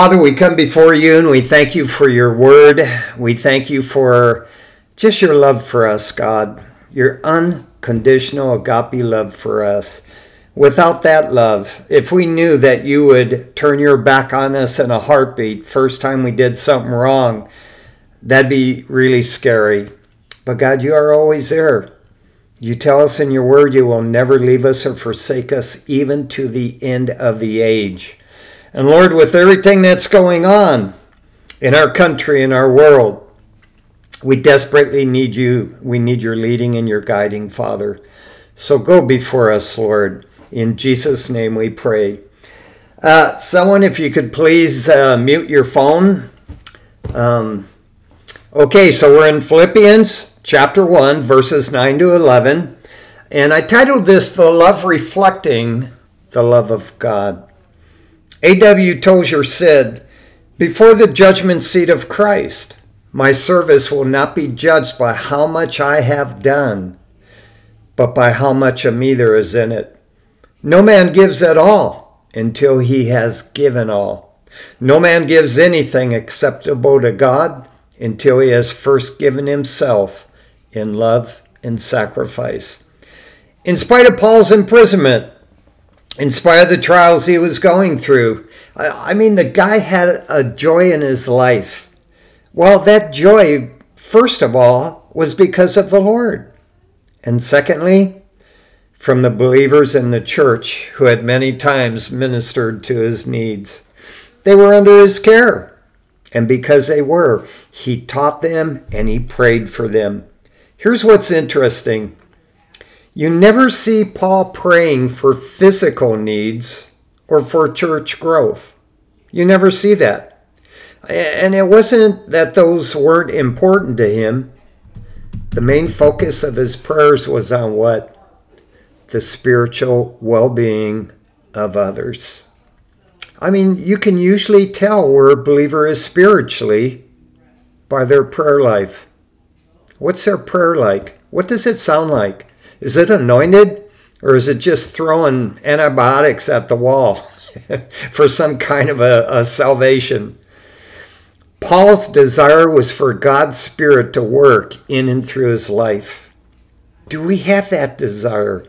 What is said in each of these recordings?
Father, we come before you and we thank you for your word. We thank you for just your love for us, God, your unconditional agape love for us. Without that love, if we knew that you would turn your back on us in a heartbeat first time we did something wrong, that'd be really scary. But God, you are always there. You tell us in your word you will never leave us or forsake us even to the end of the age. And Lord, with everything that's going on in our country, in our world, we desperately need you. We need your leading and your guiding, Father. So go before us, Lord. In Jesus' name we pray. Someone, if you could please mute your phone. Okay, so we're in Philippians chapter 1, verses 9 to 11. And I titled this, The Love Reflecting the Love of God. A.W. Tozer said, "Before the judgment seat of Christ, my service will not be judged by how much I have done, but by how much of me there is in it. No man gives at all until he has given all. No man gives anything acceptable to God until he has first given himself in love and sacrifice." In spite of Paul's imprisonment, in spite of the trials he was going through, I mean, the guy had a joy in his life. Well, that joy, first of all, was because of the Lord. And secondly, from the believers in the church who had many times ministered to his needs. They were under his care. And because they were, he taught them and he prayed for them. Here's what's interesting. You never see Paul praying for physical needs or for church growth. You never see that. And it wasn't that those weren't important to him. The main focus of his prayers was on what? The spiritual well-being of others. I mean, you can usually tell where a believer is spiritually by their prayer life. What's their prayer like? What does it sound like? Is it anointed, or is it just throwing antibiotics at the wall for some kind of a salvation? Paul's desire was for God's Spirit to work in and through his life. Do we have that desire?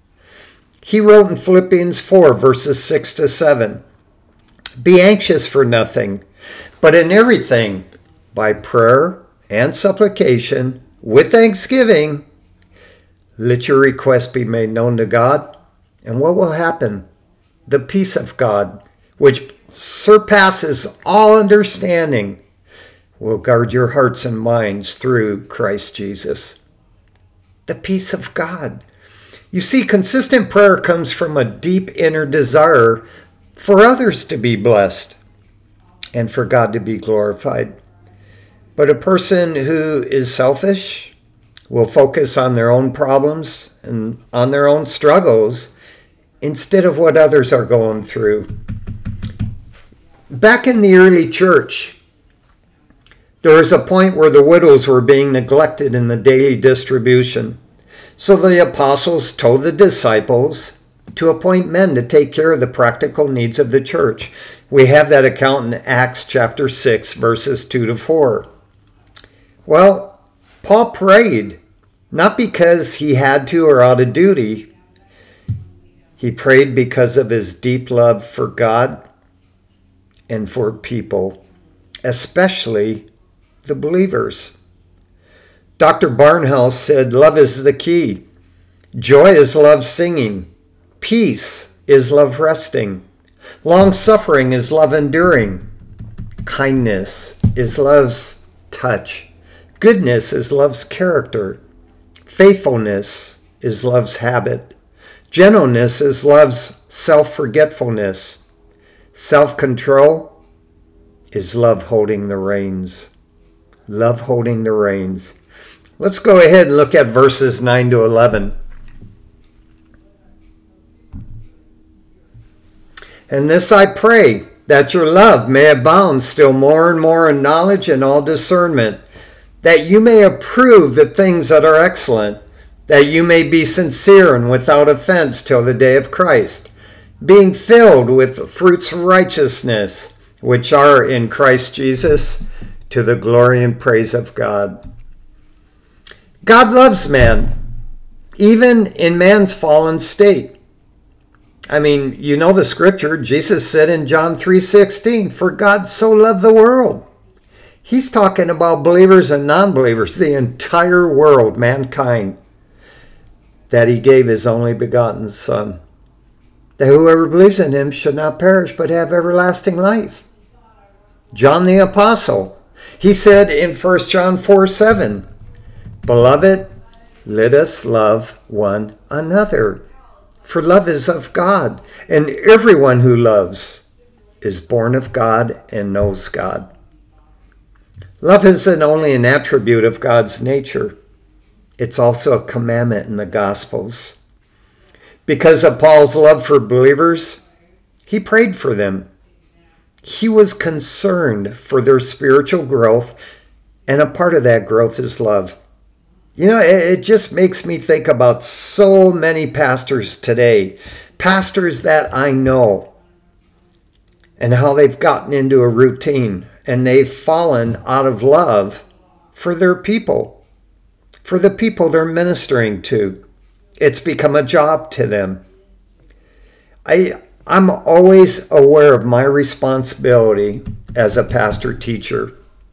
He wrote in Philippians 4, verses 6 to 7, "Be anxious for nothing, but in everything, by prayer and supplication, with thanksgiving, let your request be made known to God." And what will happen? The peace of God, which surpasses all understanding, will guard your hearts and minds through Christ Jesus. The peace of God. You see, consistent prayer comes from a deep inner desire for others to be blessed and for God to be glorified. But a person who is selfish will focus on their own problems and on their own struggles instead of what others are going through. Back in the early church, there was a point where the widows were being neglected in the daily distribution. So the apostles told the disciples to appoint men to take care of the practical needs of the church. We have that account in Acts chapter 6, verses 2 to 4. Well, Paul prayed, not because he had to or out of duty. He prayed because of his deep love for God and for people, especially the believers. Dr. Barnhouse said, "Love is the key. Joy is love singing. Peace is love resting. Long-suffering is love enduring. Kindness is love's touch. Goodness is love's character. Faithfulness is love's habit. Gentleness is love's self-forgetfulness. Self-control is love holding the reins." Love holding the reins. Let's go ahead and look at verses 9 to 11. "And this I pray, that your love may abound still more and more in knowledge and all discernment, that you may approve the things that are excellent, that you may be sincere and without offense till the day of Christ, being filled with fruits of righteousness, which are in Christ Jesus, to the glory and praise of God. God loves man, even in man's fallen state. I mean, you know the scripture. Jesus said in John 3:16, "For God so loved the world." He's talking about believers and non-believers, the entire world, mankind, that he gave his only begotten Son, that whoever believes in him should not perish but have everlasting life. John the Apostle, he said in 1 John 4:7, "Beloved, let us love one another, for love is of God, and everyone who loves is born of God and knows God." Love isn't only an attribute of God's nature, it's also a commandment in the Gospels. Because of Paul's love for believers, he prayed for them. He was concerned for their spiritual growth, and a part of that growth is love. You know, it just makes me think about so many pastors today, pastors that I know, and how they've gotten into a routine and they've fallen out of love for their people, for the people they're ministering to. It's become a job to them. I'm always aware of my responsibility as a pastor teacher.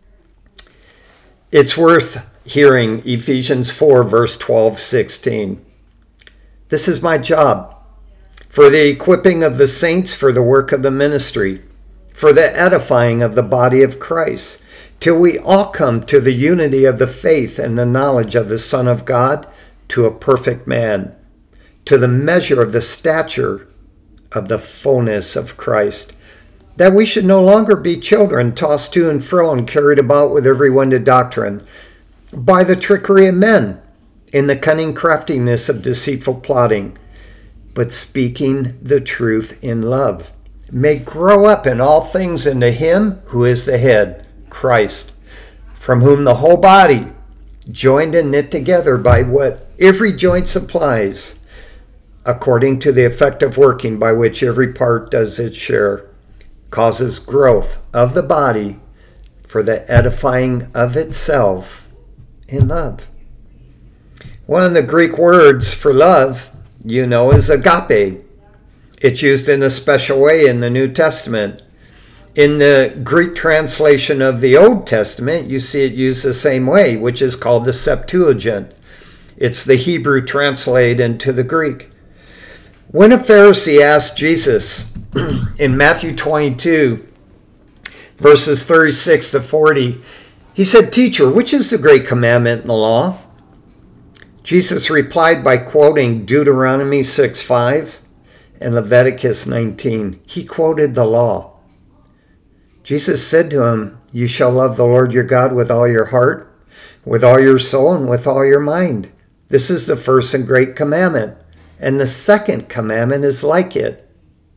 It's worth hearing Ephesians 4, verse 12-16. This is my job, for the equipping of the saints for the work of the ministry, for the edifying of the body of Christ, till we all come to the unity of the faith and the knowledge of the Son of God, to a perfect man, to the measure of the stature of the fullness of Christ, that we should no longer be children tossed to and fro and carried about with every wind of doctrine, by the trickery of men, in the cunning craftiness of deceitful plotting, but speaking the truth in love, may grow up in all things into him who is the head, Christ, from whom the whole body, joined and knit together by what every joint supplies, according to the effective working by which every part does its share, causes growth of the body for the edifying of itself in love. One of the Greek words for love, you know, is agape. It's used in a special way in the New Testament. In the Greek translation of the Old Testament, you see it used the same way, which is called the Septuagint. It's the Hebrew translated into the Greek. When a Pharisee asked Jesus in Matthew 22, verses 36-40, he said, "Teacher, which is the great commandment in the law?" Jesus replied by quoting Deuteronomy 6:5 and Leviticus 19. He quoted the law. Jesus said to him, "You shall love the Lord your God with all your heart, with all your soul, and with all your mind. This is the first and great commandment. And the second commandment is like it.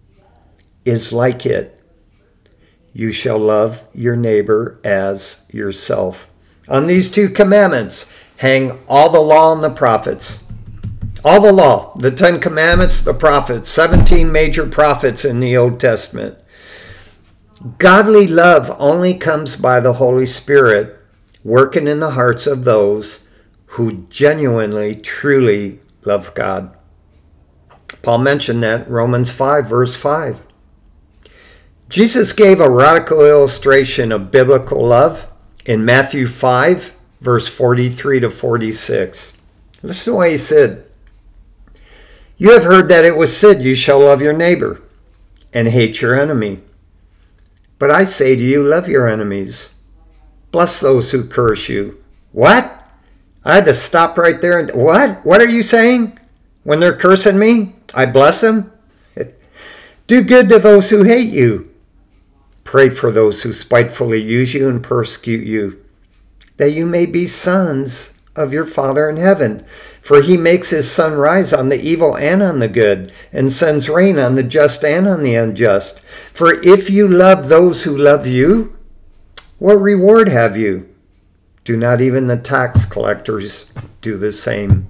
You shall love your neighbor as yourself. On these two commandments hang all the law and the prophets." All the law, the 10 commandments, the prophets, 17 major prophets in the Old Testament. Godly love only comes by the Holy Spirit working in the hearts of those who genuinely, truly love God. Paul mentioned that in Romans 5, verse 5. Jesus gave a radical illustration of biblical love in Matthew 5, verse 43-46. Listen to what he said. "You have heard that it was said, 'You shall love your neighbor and hate your enemy.' But I say to you, love your enemies. Bless those who curse you." What? I had to stop right there. And what? What are you saying? When they're cursing me, I bless them? "Do good to those who hate you. Pray for those who spitefully use you and persecute you, that you may be sons of your Father in heaven. For he makes his sun rise on the evil and on the good, and sends rain on the just and on the unjust. For if you love those who love you, what reward have you? Do not even the tax collectors do the same?"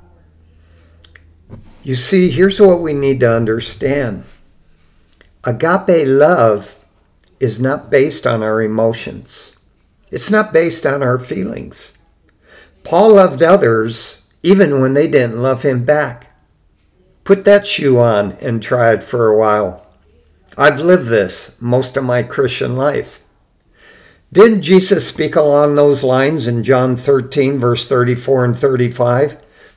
You see, here's what we need to understand. Agape love is not based on our emotions. It's not based on our feelings. Paul loved others even when they didn't love him back. Put that shoe on and try it for a while. I've lived this most of my Christian life. Didn't Jesus speak along those lines in John 13, verse 34 and 35?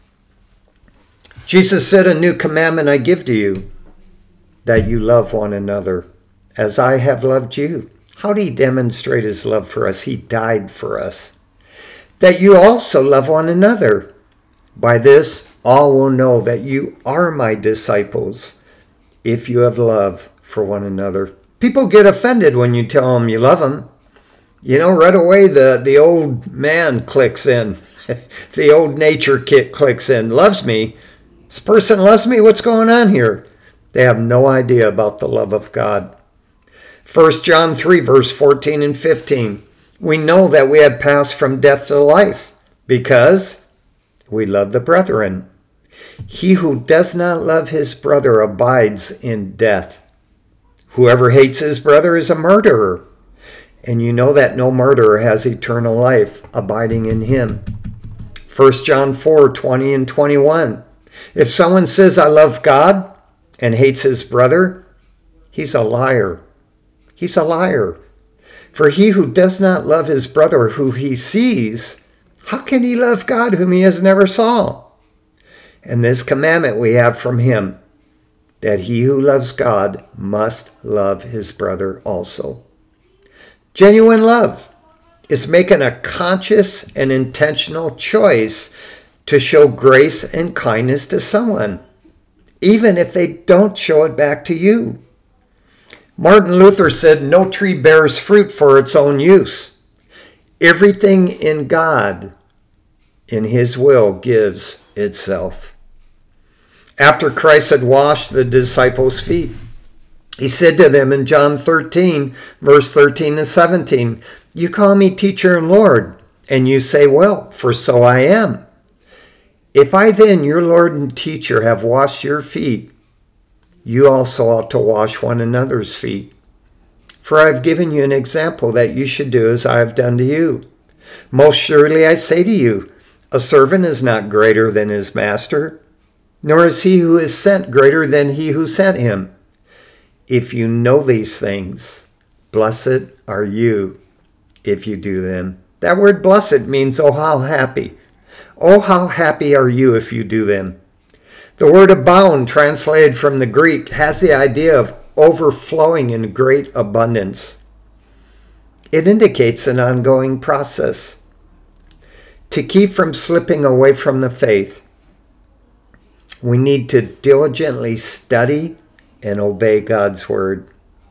Jesus said, "A new commandment I give to you, that you love one another, as I have loved you." How did he demonstrate his love for us? He died for us. That you also love one another. By this, all will know that you are my disciples, if you have love for one another. People get offended when you tell them you love them. You know, right away the old man clicks in. The old nature kit clicks in. Loves me. This person loves me. What's going on here? They have no idea about the love of God. 1 John 3, verse 14 and 15. We know that we have passed from death to life because we love the brethren. He who does not love his brother abides in death. Whoever hates his brother is a murderer. And you know that no murderer has eternal life abiding in him. 1 John 4, 20 and 21. If someone says, "I love God," and hates his brother, he's a liar. He's a liar. For he who does not love his brother who he sees, how can he love God whom he has never saw? And this commandment we have from him, that he who loves God must love his brother also. Genuine love is making a conscious and intentional choice to show grace and kindness to someone, even if they don't show it back to you. Martin Luther said, "No tree bears fruit for its own use. Everything in God, in his will, gives itself." After Christ had washed the disciples' feet, he said to them in John 13, verse 13 and 17, "You call me teacher and Lord, and you say, well, for so I am. If I then, your Lord and teacher, have washed your feet, you also ought to wash one another's feet. For I have given you an example that you should do as I have done to you. Most surely I say to you, a servant is not greater than his master, nor is he who is sent greater than he who sent him. If you know these things, blessed are you if you do them." That word blessed means, oh, how happy. Oh, how happy are you if you do them. The word abound, translated from the Greek, has the idea of overflowing in great abundance. It indicates an ongoing process. To keep from slipping away from the faith, we need to diligently study and obey God's word.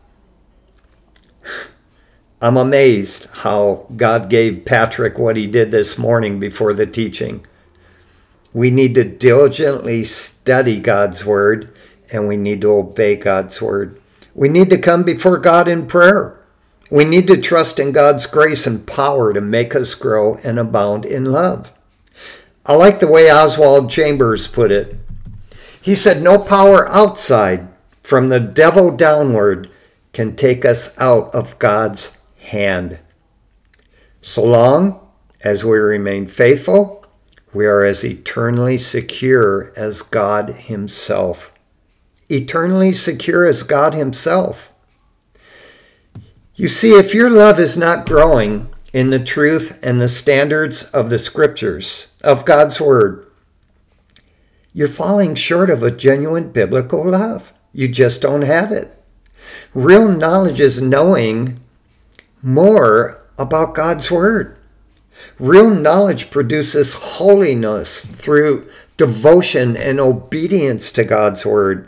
I'm amazed how God gave Patrick what he did this morning before the teaching. We need to diligently study God's word, and we need to obey God's word. We need to come before God in prayer. We need to trust in God's grace and power to make us grow and abound in love. I like the way Oswald Chambers put it. He said, "No power outside, from the devil downward, can take us out of God's hand. So long as we remain faithful, we are as eternally secure as God himself." Eternally secure as God himself. You see, if your love is not growing in the truth and the standards of the scriptures, of God's word, you're falling short of a genuine biblical love. You just don't have it. Real knowledge is knowing more about God's word. Real knowledge produces holiness through devotion and obedience to God's word.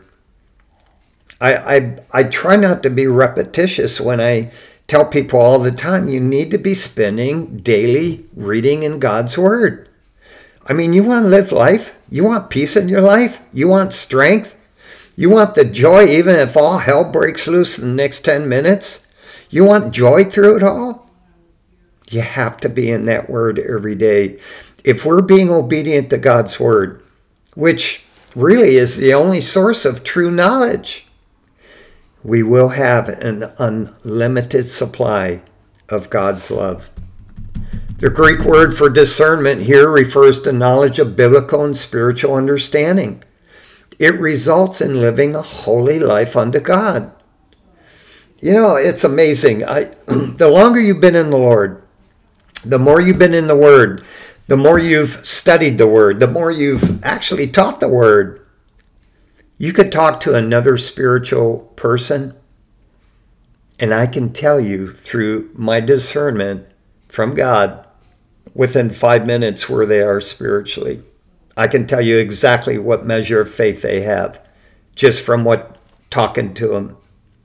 I try not to be repetitious when I tell people all the time, you need to be spending daily reading in God's word. I mean, you want to live life? You want peace in your life? You want strength? You want the joy even if all hell breaks loose in the next 10 minutes? You want joy through it all? You have to be in that word every day. If we're being obedient to God's word, which really is the only source of true knowledge, we will have an unlimited supply of God's love. The Greek word for discernment here refers to knowledge of biblical and spiritual understanding. It results in living a holy life unto God. You know, it's amazing. The longer you've been in the Lord, the more you've been in the Word, the more you've studied the Word, the more you've actually taught the Word. You could talk to another spiritual person, and I can tell you through my discernment from God within 5 minutes where they are spiritually. I can tell you exactly what measure of faith they have just from talking to them.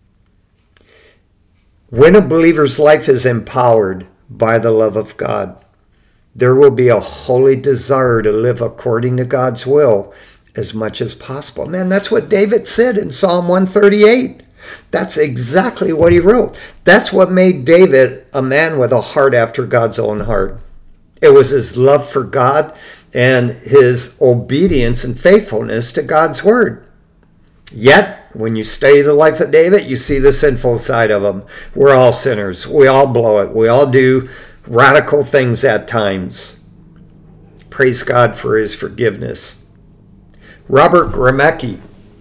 When a believer's life is empowered by the love of God, there will be a holy desire to live according to God's will as much as possible. Man, that's what David said in Psalm 138. That's exactly what he wrote. That's what made David a man with a heart after God's own heart. It was his love for God and his obedience and faithfulness to God's word. Yet, when you study the life of David, you see the sinful side of him. We're all sinners. We all blow it. We all do radical things at times. Praise God for his forgiveness. Robert Gramecki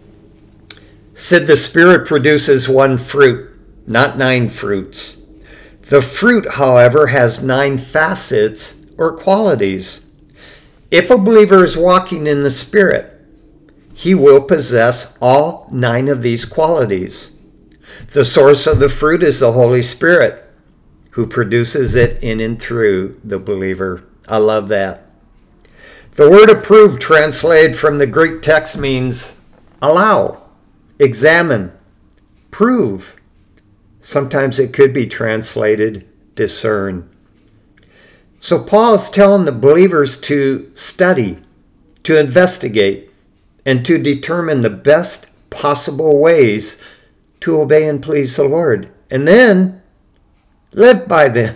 said the Spirit produces one fruit, not 9 fruits. The fruit, however, has 9 facets or qualities. If a believer is walking in the Spirit, he will possess all 9 of these qualities. The source of the fruit is the Holy Spirit, who produces it in and through the believer. I love that. The word approve, translated from the Greek text, means allow, examine, prove. Sometimes it could be translated discern. So Paul is telling the believers to study, to investigate, and to determine the best possible ways to obey and please the Lord. And then live by them.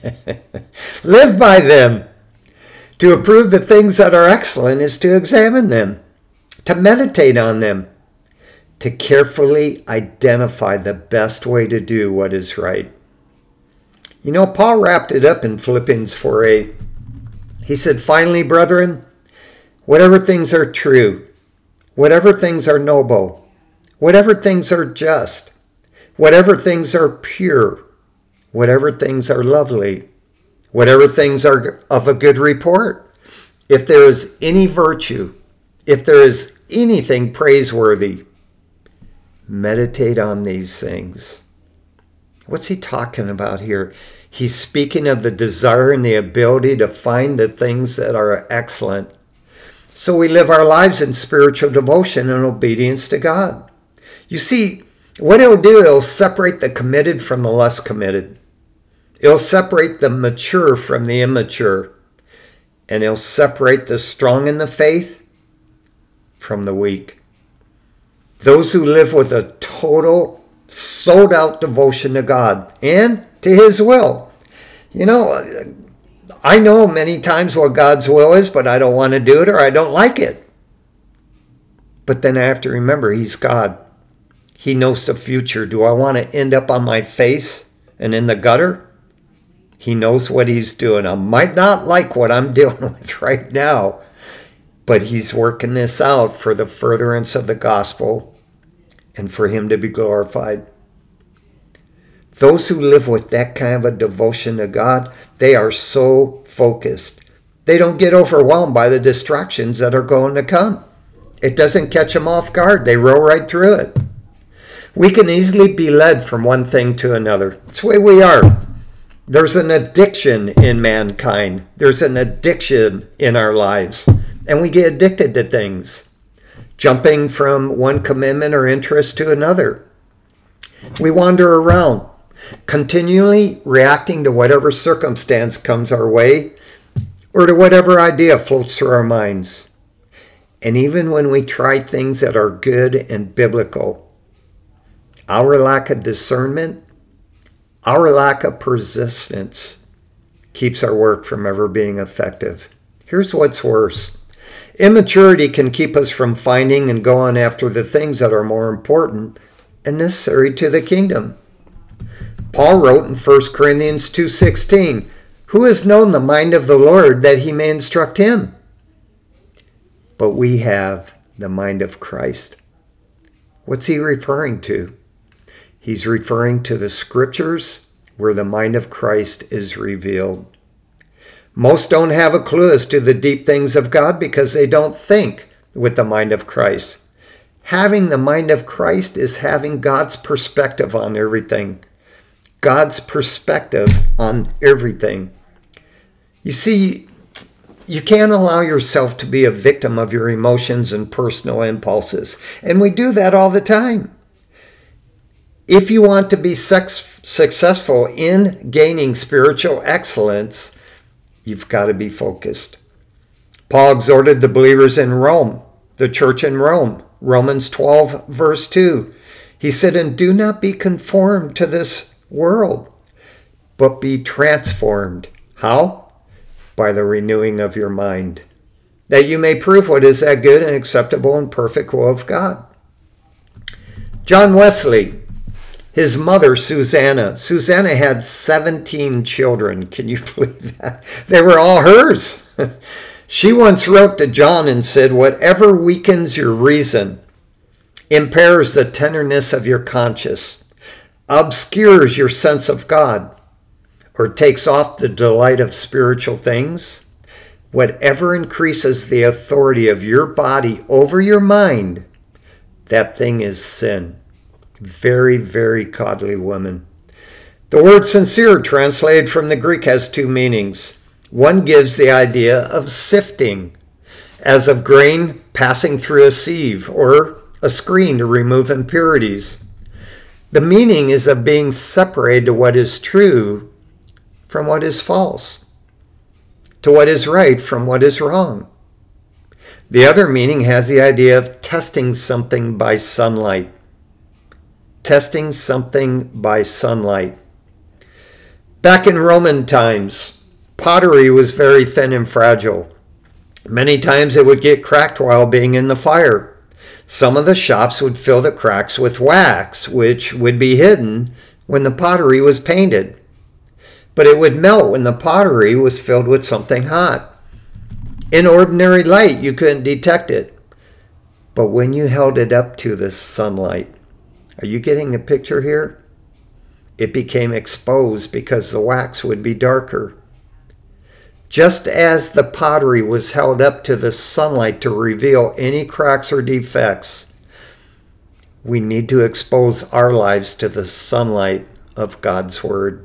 Live by them. To approve the things that are excellent is to examine them, to meditate on them, to carefully identify the best way to do what is right. You know, Paul wrapped it up in Philippians 4:8. He said, finally, brethren, whatever things are true, whatever things are noble, whatever things are just, whatever things are pure, whatever things are lovely, whatever things are of a good report, if there is any virtue, if there is anything praiseworthy, meditate on these things. What's he talking about here? He's speaking of the desire and the ability to find the things that are excellent. So we live our lives in spiritual devotion and obedience to God. You see, what it'll do, it'll separate the committed from the less committed. It'll separate the mature from the immature. And it'll separate the strong in the faith from the weak. Those who live with a total, sold out devotion to God and to his will. You know, I know many times what God's will is, but I don't want to do it or I don't like it. But then I have to remember he's God. He knows the future. Do I want to end up on my face and in the gutter? He knows what he's doing. I might not like what I'm dealing with right now, but he's working this out for the furtherance of the gospel and for him to be glorified. Those who live with that kind of a devotion to God, they are so focused. They don't get overwhelmed by the distractions that are going to come. It doesn't catch them off guard. They roll right through it. We can easily be led from one thing to another. It's the way we are. There's an addiction in mankind. There's an addiction in our lives. And we get addicted to things, jumping from one commitment or interest to another. We wander around, continually reacting to whatever circumstance comes our way or to whatever idea floats through our minds. And even when we try things that are good and biblical, our lack of discernment, our lack of persistence keeps our work from ever being effective. Here's what's worse. Immaturity can keep us from finding and going after the things that are more important and necessary to the kingdom. Paul wrote in 1 Corinthians 2:16, "Who has known the mind of the Lord that he may instruct him?" But we have the mind of Christ. What's he referring to? He's referring to the scriptures where the mind of Christ is revealed. Most don't have a clue as to the deep things of God because they don't think with the mind of Christ. Having the mind of Christ is having God's perspective on everything. God's perspective on everything. You see, you can't allow yourself to be a victim of your emotions and personal impulses. And we do that all the time. If you want to be successful in gaining spiritual excellence, you've got to be focused. Paul exhorted the believers in Rome, the church in Rome, Romans 12, verse 2. He said, "And do not be conformed to this world, but be transformed." How? By the renewing of your mind, that you may prove what is that good and acceptable and perfect will of God. John Wesley, his mother, Susanna had 17 children. Can you believe that? They were all hers. She once wrote to John and said, "Whatever weakens your reason, impairs the tenderness of your conscience, obscures your sense of God, or takes off the delight of spiritual things, whatever increases the authority of your body over your mind, that thing is sin." Very, very godly woman. The word sincere, translated from the Greek, has two meanings. One gives the idea of sifting, as of grain passing through a sieve or a screen to remove impurities. The meaning is of being separated to what is true from what is false, to what is right from what is wrong. The other meaning has the idea of testing something by sunlight. Testing something by sunlight. Back in Roman times, pottery was very thin and fragile. Many times it would get cracked while being in the fire. Some of the shops would fill the cracks with wax, which would be hidden when the pottery was painted. But it would melt when the pottery was filled with something hot. In ordinary light, you couldn't detect it. But when you held it up to the sunlight, are you getting the picture here? It became exposed because the wax would be darker. Just as the pottery was held up to the sunlight to reveal any cracks or defects, we need to expose our lives to the sunlight of God's Word.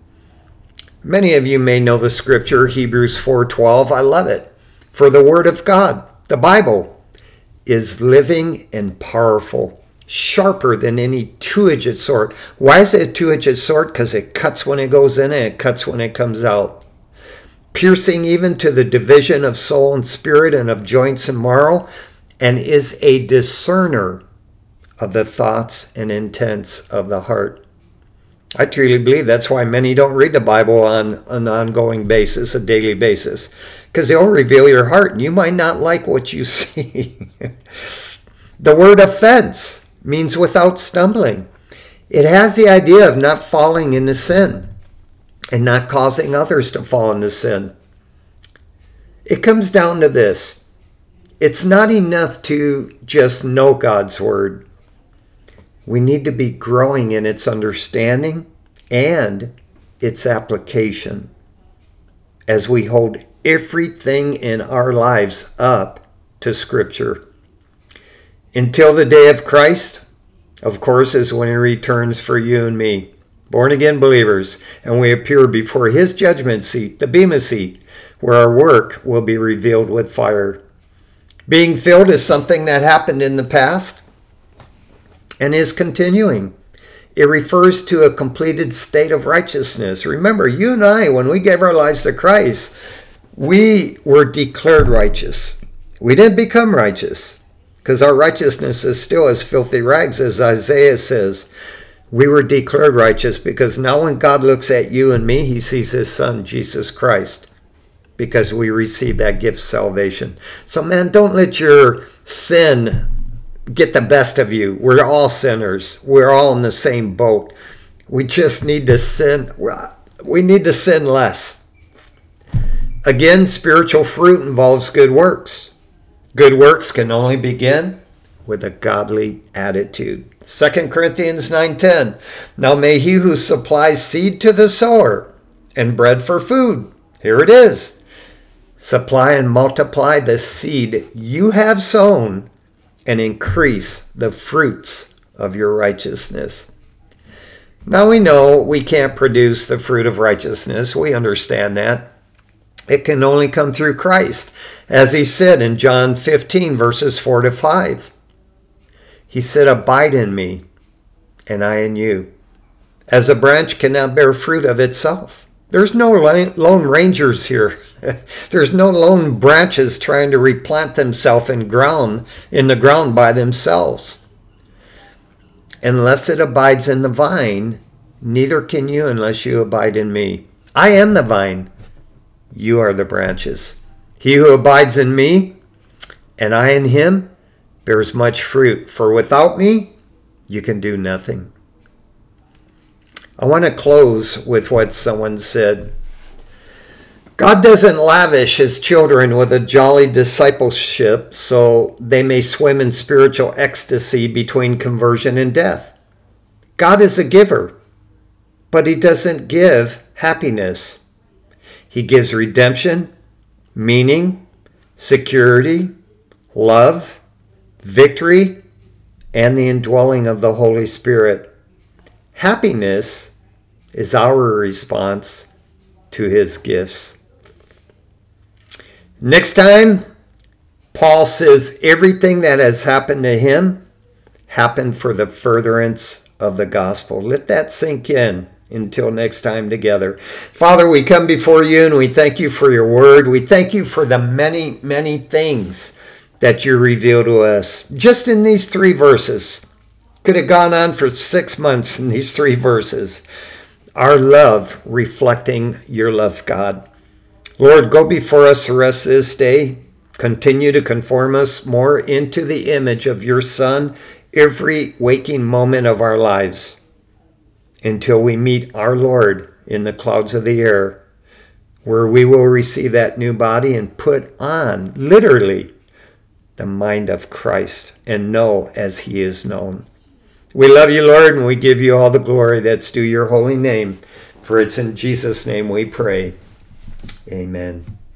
Many of you may know the scripture, Hebrews 4:12. I love it. "For the Word of God," the Bible, "is living and powerful, sharper than any two-edged sword." Why is it a two-edged sword? Because it cuts when it goes in and it cuts when it comes out. "Piercing even to the division of soul and spirit and of joints and marrow, and is a discerner of the thoughts and intents of the heart." I truly believe that's why many don't read the Bible on an ongoing basis, a daily basis, because it'll reveal your heart and you might not like what you see. The word offense means without stumbling. It has the idea of not falling into sin and not causing others to fall into sin. It comes down to this. It's not enough to just know God's Word. We need to be growing in its understanding and its application as we hold everything in our lives up to Scripture. Until the day of Christ, of course, is when He returns for you and me, born-again believers, and we appear before His judgment seat, the Bema seat, where our work will be revealed with fire. Being filled is something that happened in the past and is continuing. It refers to a completed state of righteousness. Remember, you and I, when we gave our lives to Christ, we were declared righteous. We didn't become righteous because our righteousness is still as filthy rags, as Isaiah says. We were declared righteous because now when God looks at you and me, He sees His Son, Jesus Christ, because we received that gift of salvation. So man, don't let your sin get the best of you. We're all sinners. We're all in the same boat. We just need to sin. We need to sin less. Again, spiritual fruit involves good works. Good works can only begin with a godly attitude. 2 Corinthians 9:10. Now may he who supplies seed to the sower and bread for food, here it is, supply and multiply the seed you have sown and increase the fruits of your righteousness. Now we know we can't produce the fruit of righteousness. We understand that. It can only come through Christ. As he said in John 15, verses 4-5. He said, abide in me, and I in you. As a branch cannot bear fruit of itself. There's no lone rangers here. There's no lone branches trying to replant themselves in the ground by themselves. Unless it abides in the vine, neither can you unless you abide in me. I am the vine. You are the branches. He who abides in me, and I in him, bears much fruit. For without me, you can do nothing. I want to close with what someone said. God doesn't lavish his children with a jolly discipleship so they may swim in spiritual ecstasy between conversion and death. God is a giver, but he doesn't give happiness. He gives redemption, meaning, security, love, victory, and the indwelling of the Holy Spirit. Happiness is our response to his gifts. Next time, Paul says everything that has happened to him happened for the furtherance of the gospel. Let that sink in until next time together. Father, we come before you and we thank you for your word. We thank you for the many, many things that you reveal to us. Just in these 3 verses. Could have gone on for 6 months in these 3 verses. Our love reflecting your love, God. Lord, go before us the rest of this day. Continue to conform us more into the image of your Son every waking moment of our lives until we meet our Lord in the clouds of the air, where we will receive that new body and put on, literally, the mind of Christ and know as he is known. We love you, Lord, and we give you all the glory that's due your holy name. For it's in Jesus' name we pray. Amen.